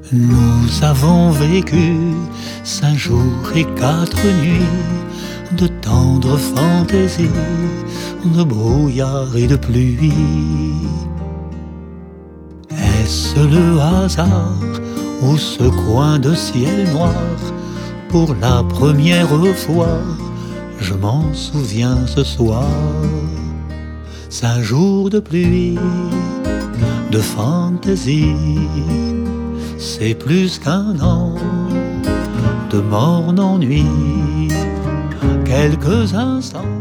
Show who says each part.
Speaker 1: Nous avons vécu 5 jours et 4 nuits de tendres fantaisies, de brouillard et de pluie. Est-ce le hasard ou ce coin de ciel noir? Pour la première fois, je m'en souviens ce soir. 5 jours de pluie, de fantaisie, c'est plus qu'un an de morne ennui. Quelques instants